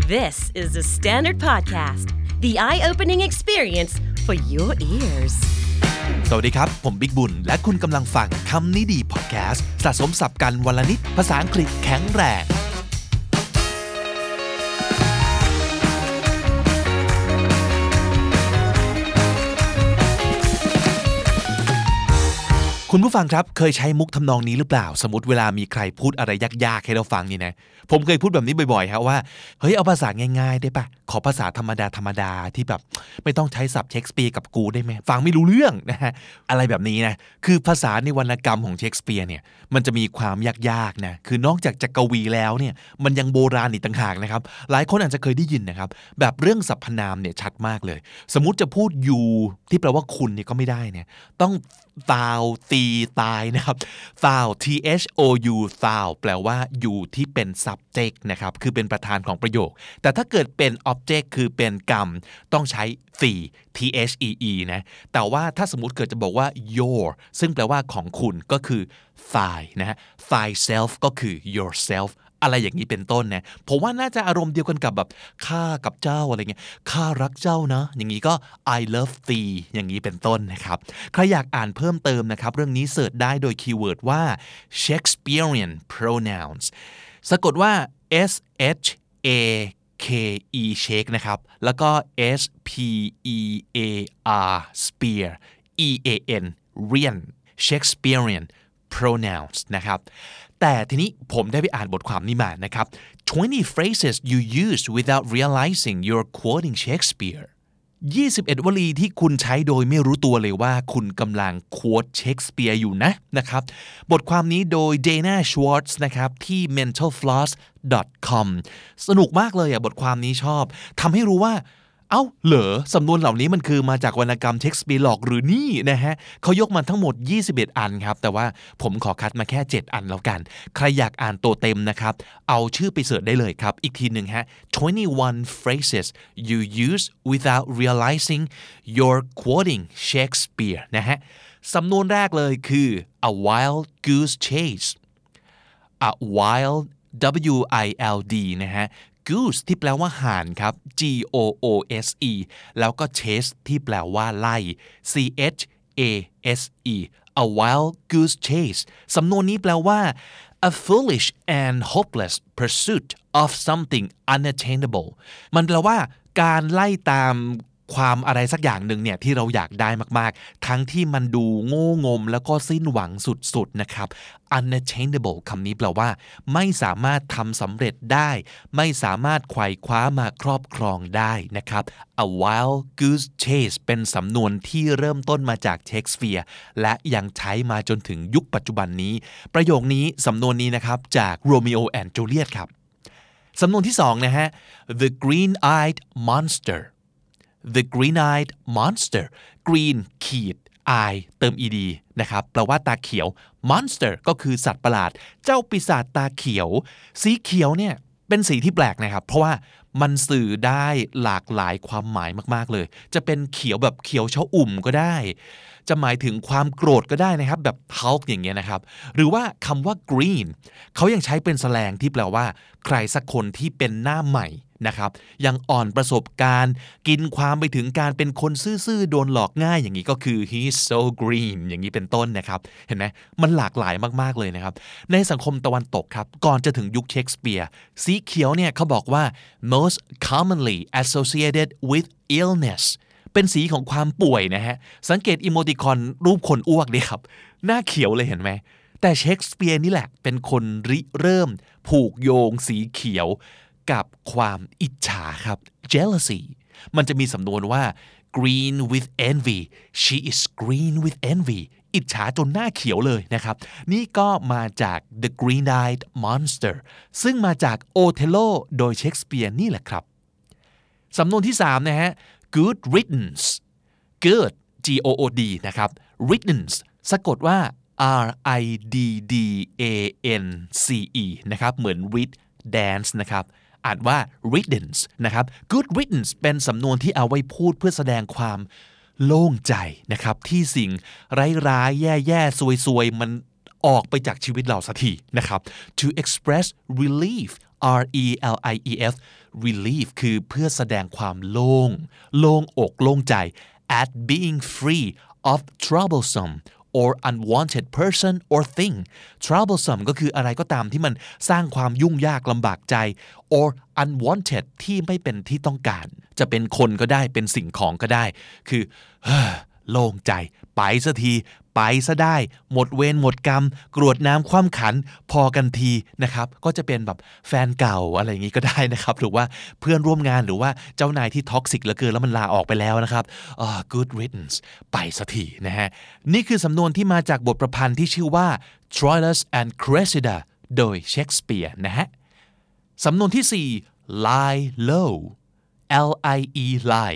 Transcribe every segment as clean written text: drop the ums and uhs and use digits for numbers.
This is the Standard Podcast, the eye-opening experience for your ears. สวัสดีครับผมบิ๊กบุญและคุณกำลังฟังคำนี้ดีพอดแคสต์สะสมศัพท์กันวันละนิดภาษาอังกฤษแข็งแรงคุณผู้ฟังครับเคยใช้มุกทำนองนี้หรือเปล่าสมมติเวลามีใครพูดอะไรยากๆให้เราฟังนี่นะผมเคยพูดแบบนี้บ่อยๆครับว่าเฮ้ยเอาภาษาง่ายๆได้ปะขอภาษาธรรมดาที่แบบไม่ต้องใช้ศัพท์เชคสเปียร์กับกูได้ไหมฟังไม่รู้เรื่องนะฮะอะไรแบบนี้นะคือภาษาในวรรณกรรมของเชคสเปียร์เนี่ยมันจะมีความยากๆนะคือนอกจากจะกวีแล้วเนี่ยมันยังโบราณอีกต่างหากนะครับหลายคนอาจจะเคยได้ยินนะครับแบบเรื่องสรรพนามเนี่ยชัดมากเลยสมมุติจะพูด you ที่แปลว่าคุณเนี่ยก็ไม่ได้เนี่ยต้องthou ตีตายนะครับ thou thou thou แปลว่า you ที่เป็น subject นะครับคือเป็นประธานของประโยคแต่ถ้าเกิดเป็น object คือเป็นกรรมต้องใช้ thee นะแต่ว่าถ้าสมมุติเกิดจะบอกว่า your ซึ่งแปลว่าของคุณก็คือ thy นะฮะ thyself ก็คือ yourselfอะไรอย่างนี้เป็นต้นนะผมว่าน่าจะอารมณ์เดียวกันกับแบบข้ากับเจ้าอะไรเงี้ยข้ารักเจ้านะอย่างนี้ก็ I love thee อย่างนี้เป็นต้นนะครับใครอยากอ่านเพิ่มเติมนะครับเรื่องนี้เสิร์ชได้โดยคีย์เวิร์ดว่า Shakespearean pronouns สะกดว่า shake shake นะครับแล้วก็ spear spear ean rian Shakespearean pronouns นะครับแต่ทีนี้ผมได้ไปอ่านบทความนี้มานะครับ20 phrases you use without realizing you're quoting Shakespeare 21 วลีที่คุณใช้โดยไม่รู้ตัวเลยว่าคุณกำลังโค้ดเชคสเปียร์อยู่นะครับบทความนี้โดย Dana Schwartz นะครับที่ mentalfloss.com สนุกมากเลยบทความนี้ชอบทำให้รู้ว่าเอ้าเหรอสำนวนเหล่านี้มันคือมาจากวรรณกรรมเชคสเปียร์หรอกหรือนี่นะฮะเขายกมาทั้งหมด21อันครับแต่ว่าผมขอคัดมาแค่7อันแล้วกันใครอยากอ่านตัวเต็มนะครับเอาชื่อไปเสิร์ชได้เลยครับอีกทีหนึ่งฮะ21 phrases you use without realizing you're quoting Shakespeare นะฮะสำนวนแรกเลยคือ a wild goose chase a wild wild นะฮะgoose ที่แปลว่าห่านครับ goose แล้วก็ chase ที่แปลว่าไล่ chase a wild goose chase สำนวนนี้แปลว่า a foolish and hopeless pursuit of something unattainable มันแปลว่าการไล่ตามความอะไรสักอย่างหนึ่งเนี่ยที่เราอยากได้มากๆทั้งที่มันดูโง่งมแล้วก็สิ้นหวังสุดๆนะครับ unattainable คำนี้แปลว่าไม่สามารถทำสำเร็จได้ไม่สามารถไขว่คว้ามาครอบครองได้นะครับ a wild goose chase เป็นสำนวนที่เริ่มต้นมาจากเชคสเปียร์และยังใช้มาจนถึงยุคปัจจุบันนี้ประโยคนี้สำนวนนี้นะครับจาก Romeo and Juliet ครับสำนวนที่2นะฮะ the green-eyed monster The green-eyed monster green ขีด eye เติม ed นะครับแปลว่าตาเขียว monster ก็คือสัตว์ประหลาดเจ้าปีศาจตาเขียวสีเขียวเนี่ยเป็นสีที่แปลกนะครับเพราะว่ามันสื่อได้หลากหลายความหมายมากๆเลยจะเป็นเขียวแบบเขียวชอุ่มก็ได้จะหมายถึงความโกรธก็ได้นะครับแบบ Hulk อย่างเงี้ยนะครับหรือว่าคำว่า green เขายังใช้เป็นแสแลงที่แปลว่าใครสักคนที่เป็นหน้าใหม่นะครับยังอ่อนประสบการณ์กินความไปถึงการเป็นคนซื่อๆโดนหลอกง่ายอย่างนี้ก็คือ he's so green อย่างนี้เป็นต้นนะครับเห็นไหมมันหลากหลายมากๆเลยนะครับในสังคมตะวันตกครับก่อนจะถึงยุคเชคสเปียร์สีเขียวเนี่ยเขาบอกว่า most commonly associated with illness เป็นสีของความป่วยนะฮะสังเกตอีโมติคอนรูปคนอ้วกดิครับหน้าเขียวเลยเห็นไหมแต่เชคสเปียร์นี่แหละเป็นคนริเริ่มผูกโยงสีเขียวกับความอิจฉาครับ jealousy มันจะมีสำนวนว่า green with envy she is green with envy อิจฉาจนหน้าเขียวเลยนะครับนี่ก็มาจาก the green-eyed monster ซึ่งมาจากโอเทโลโดยเชคสเปียร์นี่แหละครับสำนวนที่3นะฮะ good riddance good good นะครับ riddance สะกดว่า riddance นะครับเหมือน read dance นะครับอ่านว่า riddance นะครับ good riddance เป็นสำนวนที่เอาไว้พูดเพื่อแสดงความโล่งใจนะครับที่สิ่งร้ายๆแย่ๆซวยๆมันออกไปจากชีวิตเราสักทีนะครับ to express relief relief relief คือเพื่อแสดงความโล่งอกโล่งใจ at being free of troublesome or unwanted person or thing troublesome ก็คืออะไรก็ตามที่มันสร้างความยุ่งยากลำบากใจ or unwanted ที่ไม่เป็นที่ต้องการจะเป็นคนก็ได้เป็นสิ่งของก็ได้คือโล่งใจไปสักทีไปซะได้หมดเวรหมดกรรมกรวดน้ำคว่ำขันพอกันทีนะครับก็จะเป็นแบบแฟนเก่าอะไรอย่างนี้ก็ได้นะครับหรือว่าเพื่อนร่วมงานหรือว่าเจ้านายที่ท็อกซิกเหลือเกินแล้วมันลาออกไปแล้วนะครับgood riddance ไปสักทีนะฮะนี่คือสำนวนที่มาจากบทประพันธ์ที่ชื่อว่า Troilus and Cressida โดยเชคสเปียร์นะฮะสำนวนที่ 4 lie low lie lie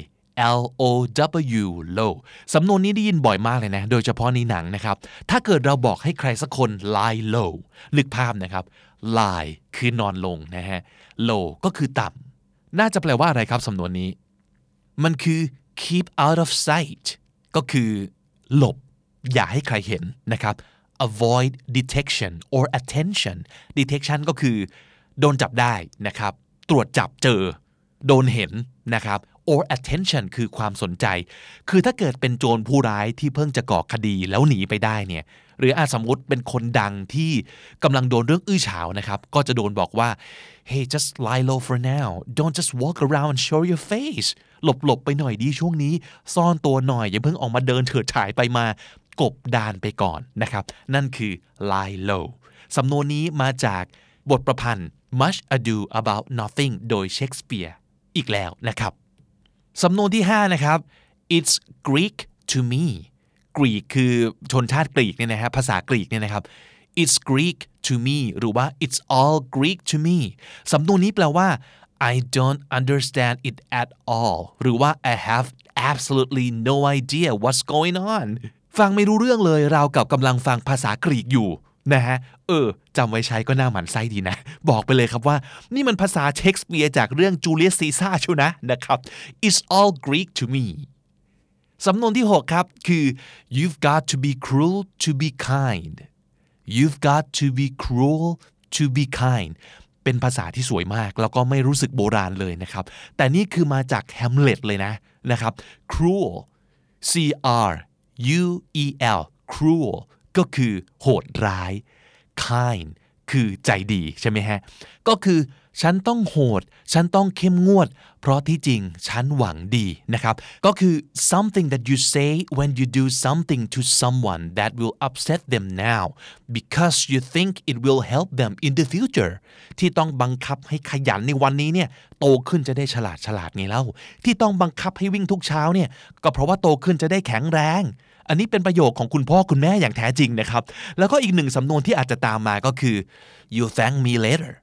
LOW low สำนวนนี้ได้ยินบ่อยมากเลยนะโดยเฉพาะในหนังนะครับถ้าเกิดเราบอกให้ใครสักคน lie low นึกภาพนะครับ lie คือนอนลงนะฮะ low ก็คือต่ำน่าจะแปลว่าอะไรครับสำนวนนี้มันคือ keep out of sight ก็คือหลบอย่าให้ใครเห็นนะครับ avoid detection or attention detection ก็คือโดนจับได้นะครับตรวจจับเจอโดนเห็นนะครับor attention คือความสนใจคือถ้าเกิดเป็นโจรผู้ร้ายที่เพิ่งจะก่อคดีแล้วหนีไปได้เนี่ยหรือสมมุติเป็นคนดังที่กำลังโดนเรื่องอื้อฉาวนะครับก็จะโดนบอกว่า hey just lie low for now don't just walk around and show your face หลบไปหน่อยดีช่วงนี้ซ่อนตัวหน่อยอย่าเพิ่งออกมาเดินเฉิดฉายไปมากบดานไปก่อนนะครับนั่นคือ lie low สำนวนนี้มาจากบทประพันธ์ Much Ado About Nothing โดยเชคสเปียร์อีกแล้วนะครับสำนวนที่ 5 นะครับ it's Greek to me กรีกคือชนชาติกรีกเนี่ยนะฮะภาษากรีกเนี่ยนะครับ it's Greek to me หรือว่า it's all Greek to me สำนวนนี้แปลว่า I don't understand it at all หรือว่า I have absolutely no idea what's going on ฟังไม่รู้เรื่องเลยราวกับกำลังฟังภาษากรีกอยู่นะฮะจำไว้ใช้ก็น่าหมั่นไส้ดีนะบอกไปเลยครับว่านี่มันภาษาเชคสเปียร์จากเรื่องจูเลียสซีซ่าร์ชัวนะครับ It's all Greek to me สำนวนที่ 6 ครับคือ You've got to be cruel to be kind You've got to be cruel to be kind เป็นภาษาที่สวยมากแล้วก็ไม่รู้สึกโบราณเลยนะครับแต่นี่คือมาจากแฮมเล็ตเลยนะครับ cruel C R U E L cruel ก็คือโหดร้าย kind คือใจดีใช่ไหมฮะก็คือฉันต้องโหดฉันต้องเข้มงวดเพราะที่จริงฉันหวังดีนะครับก็คือ something that you say when you do something to someone that will upset them now because you think it will help them in the future ที่ต้องบังคับให้ขยันในวันนี้เนี่ยโตขึ้นจะได้ฉลาดไงเล่าที่ต้องบังคับให้วิ่งทุกเช้าเนี่ยก็เพราะว่าโตขึ้นจะได้แข็งแรงอันนี้เป็นประโยคของคุณพ่อคุณแม่อย่างแท้จริงนะครับแล้วก็อีกหนึ่งสำนวนที่อาจจะตามมาก็คือ you thank me later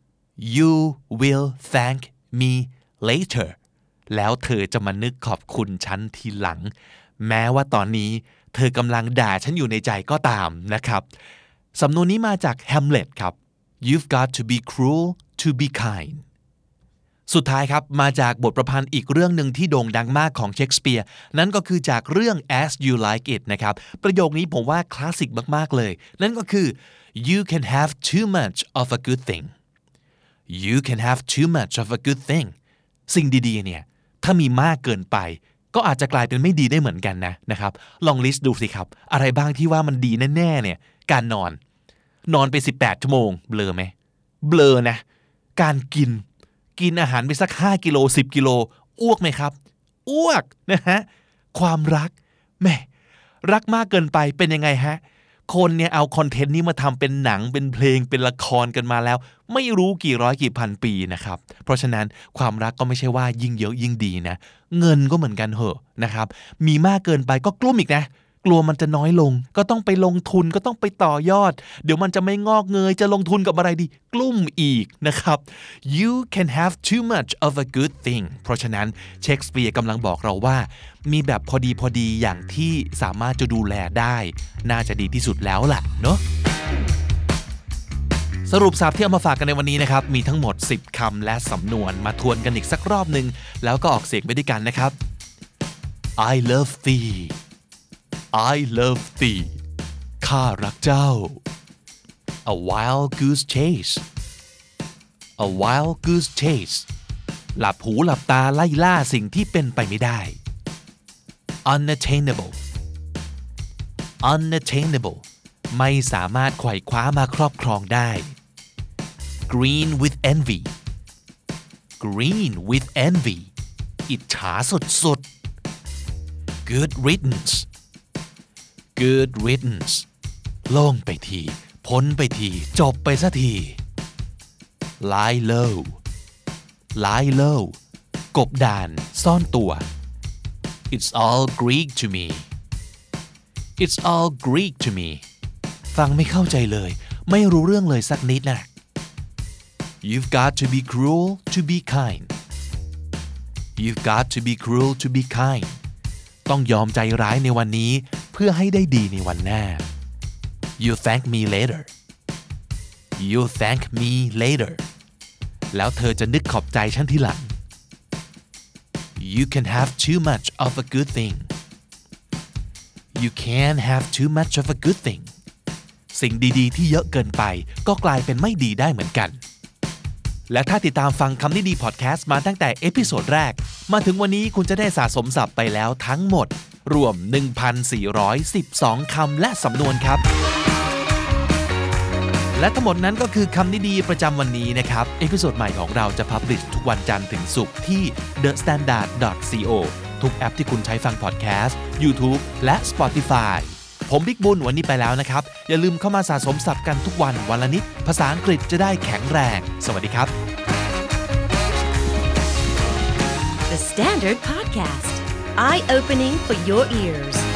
you will thank me later แล้วเธอจะมานึกขอบคุณฉันทีหลังแม้ว่าตอนนี้เธอกำลังด่าฉันอยู่ในใจก็ตามนะครับสำนวนนี้มาจาก Hamlet ครับ You've got to be cruel to be kind สุดท้ายครับมาจากบทประพันธ์อีกเรื่องหนึ่งที่โด่งดังมากของเชคสเปียร์นั่นก็คือจากเรื่อง As You Like It นะครับประโยคนี้ผมว่าคลาสสิกมากๆเลยนั่นก็คือ You can have too much of a good thing You can have too much of a good thing สิ่งดีๆเนี่ยถ้ามีมากเกินไปก็อาจจะกลายเป็นไม่ดีได้เหมือนกันนะครับลองลิสต์ดูสิครับอะไรบ้างที่ว่ามันดีแน่ๆเนี่ยการนอนไป18ชั่วโมงเบลอไหมเบลอนะการกินอาหารไปสัก5กิโล10กิโลอ้วกไหมครับอ้วกนะฮะความรักแม่รักมากเกินไปเป็นยังไงฮะคนเนี่ยเอาคอนเทนต์นี้มาทำเป็นหนังเป็นเพลงเป็นละครกันมาแล้วไม่รู้กี่ร้อยกี่พันปีนะครับเพราะฉะนั้นความรักก็ไม่ใช่ว่ายิ่งเยอะยิ่งดีนะเงินก็เหมือนกันเหอะนะครับมีมากเกินไปก็กลุ้มอีกนะกลัวมันจะน้อยลงก็ต้องไปลงทุนก็ต้องไปต่อยอดเดี๋ยวมันจะไม่งอกเงยจะลงทุนกับอะไรดีกลุ้มอีกนะครับ You can have too much of a good thing เพราะฉะนั้นเชคสเปียร์กำลังบอกเราว่ามีแบบพอดีอย่างที่สามารถจะดูแลได้น่าจะดีที่สุดแล้วล่ะเนาะสรุปศัพท์ที่เอามาฝากกันในวันนี้นะครับมีทั้งหมด10คำและสำนวนมาทวนกันอีกสักรอบนึงแล้วก็ออกเสียงไปด้วยกันนะครับ I love thee I love thee ข้ารักเจ้า A wild goose chase a wild goose chase หลับหูหลับตาไล่ล่าสิ่งที่เป็นไปไม่ได้ unattainable unattainable ไม่สามารถไขว่คว้ามาครอบครองได้ green with envy green with envy อิจฉาสุดๆ good riddance good riddance โล่งไปทีพ้นไปทีจบไปสักที lie low lie low กบดานซ่อนตัว it's all Greek to me it's all Greek to me ฟังไม่เข้าใจเลยไม่รู้เรื่องเลยสักนิดนะ you've got to be cruel to be kind you've got to be cruel to be kind ต้องยอมใจร้ายในวันนี้เพื่อให้ได้ดีในวันหน้า you thank me later you thank me later แล้วเธอจะนึกขอบใจฉันทีหลัง you can have too much of a good thing you can't have too much of a good thing สิ่งดีๆที่เยอะเกินไปก็กลายเป็นไม่ดีได้เหมือนกันและถ้าติดตามฟังคำนี้ดีพอดแคสต์มาตั้งแต่เอพิโซดแรกมาถึงวันนี้คุณจะได้สะสมศัพท์ไปแล้วทั้งหมดรวม 1,412 คำและสำนวนครับและทั้งหมดนั้นก็คือคำนี้ดีประจำวันนี้นะครับเอพิโซดใหม่ของเราจะพับลิชทุกวันจันทร์ถึงศุกร์ที่ thestandard.co ทุกแอปที่คุณใช้ฟังพอดแคสต์ YouTube และ Spotify ผมบิ๊กบุญวันนี้ไปแล้วนะครับอย่าลืมเข้ามาสะสมศัพท์กันทุกวันวันละนิดภาษาอังกฤษจะได้แข็งแรงสวัสดีครับ The Standard Podcast Eye Opening for Your Ears